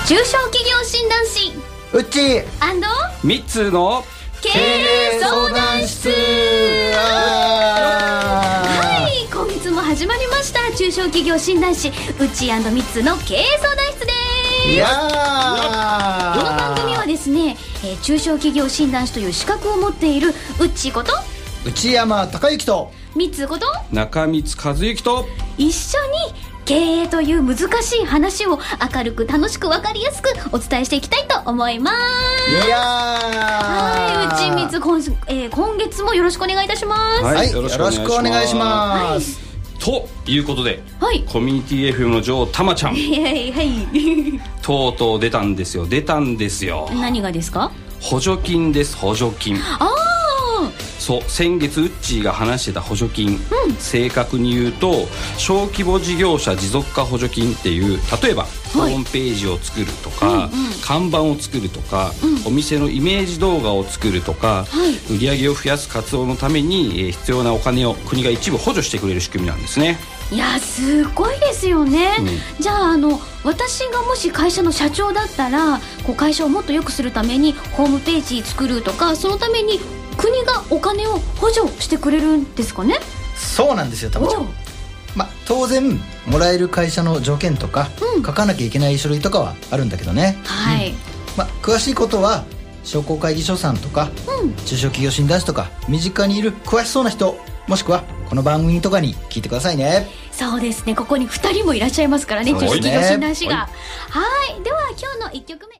中小企業診断士うっちー 3つの経営相談室。はい、今月も始まりました中小企業診断士うちーみつの経営相談室です。 いやこの番組はですね、中小企業診断士という資格を持っているうっちーこと内山孝之とみつこと中光和之と一緒に経営という難しい話を明るく楽しく分かりやすくお伝えしていきたいと思います。 いやはい、うちみつ今月もよろしくお願いいたします。 はい、よろしくお願いします、 ということで、 はい、 コミュニティ FM の女王たまちゃんとうとう出たんですよ。 何がですか？ 補助金です。補助金。そう先月ウッチーが話してた補助金、正確に言うと小規模事業者持続化補助金っていう、例えば、ホームページを作るとか、看板を作るとか、お店のイメージ動画を作るとか、売り上げを増やす活動のために、必要なお金を国が一部補助してくれる仕組みなんですね。 いやすごいですよね、じゃあ私がもし会社の社長だったら会社をもっと良くするためにホームページ作るとか、そのために国がお金を補助してくれるんですかね？ そうなんですよ、たまちゃん。当然もらえる会社の条件とか、書かなきゃいけない書類とかはあるんだけどね。詳しいことは商工会議所さんとか、中小企業診断士とか身近にいる詳しそうな人、もしくはこの番組とかに聞いてくださいね。 そうですね、ここに2人もいらっしゃいますからね、中小企業診断士が。はい、では今日の1曲目。